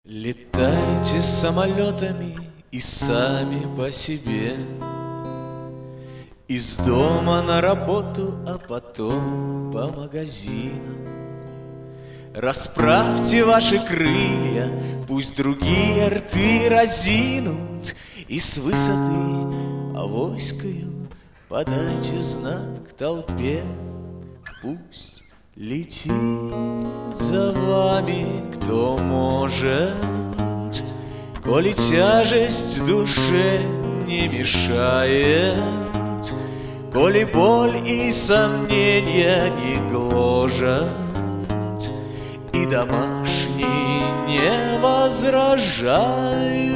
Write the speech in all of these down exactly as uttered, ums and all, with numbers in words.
Летайте самолетами и сами по себе, из дома на работу, а потом по магазинам. Расправьте ваши крылья, пусть другие рты разинут, и с высоты авоською подайте знак толпе. Пусть летит за вами кто может, коли тяжесть в душе не мешает, коли боль и сомнения не гложат, и домашние не возражают.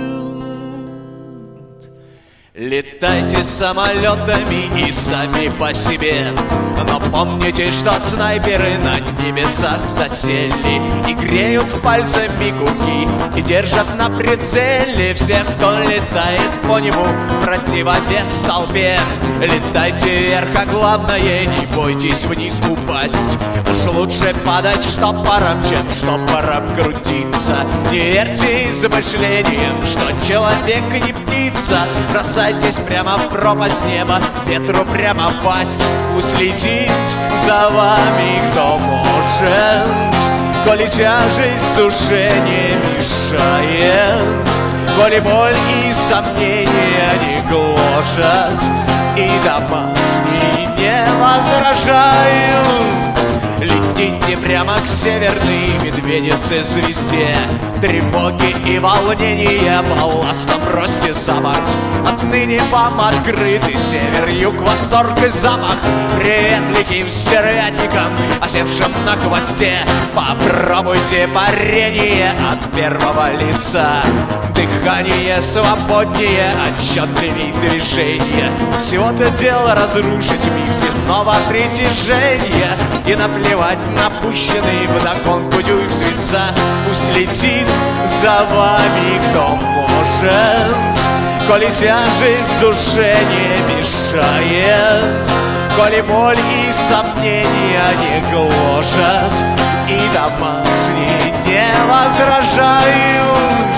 Летайте самолетами и сами по себе, но помните, что снайперы на небесах засели и греют пальцами куки и держат на прицеле всех, кто летает по небу, противовес толпе. Летайте вверх, а главное, не бойтесь вниз упасть. Уж лучше падать штопором, чем штопором крутиться. Не верьте измышлениям, что человек не птица. Бросайтесь прямо в пропасть неба, ветру прямо в пасть. Пусть летит за вами кто может, коли тяжесть в душе не мешает, коли боль и сомнения не гложат, и домашние не возражают. Летите прямо к северной медведице звезде. Тревоги и волнения балластом бросьте за борт. Отныне вам открытый север, юг, восторг и запах. Привет лихим стервятникам, осевшим на хвосте. Попробуйте парение от первого лица. Дыхание свободнее, отчетливей движение. Всего-то дело разрушить мир земного притяжения и наплевать на пущенный вдогонку дюйм свинца. Пусть летит за вами кто может, коли тяжесть в душе не мешает, коли боль и сомнения не гложат, и домашние не возражают.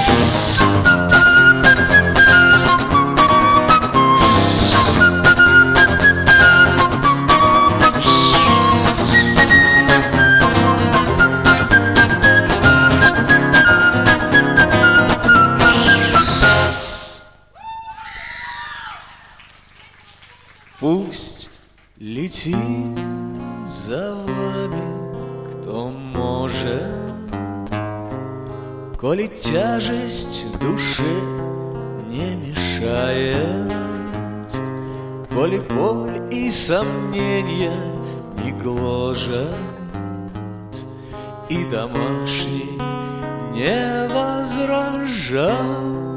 Пусть летит за вами кто может, коли тяжесть в душе не мешает, коли боль и сомнения не гложат, и домашние не возражают.